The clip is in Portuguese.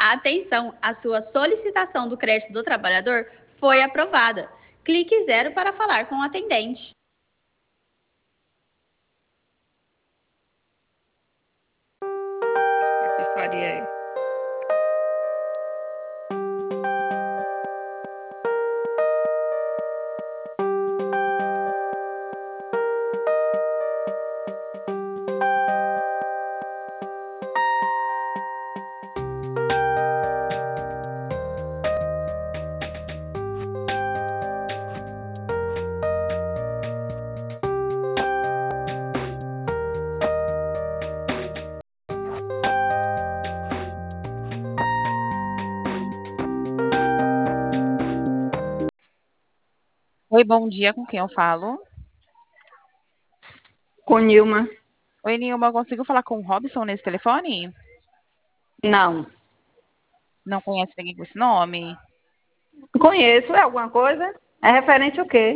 Atenção, a sua solicitação do crédito do trabalhador foi aprovada. Clique 0 para falar com o atendente. Que faria aí? Oi, bom dia, com quem eu falo? Com Nilma? Oi, Nilma, eu consigo falar com o Robson nesse telefone? Não. Não conhece ninguém com esse nome? Conheço, é alguma coisa? É referente o quê?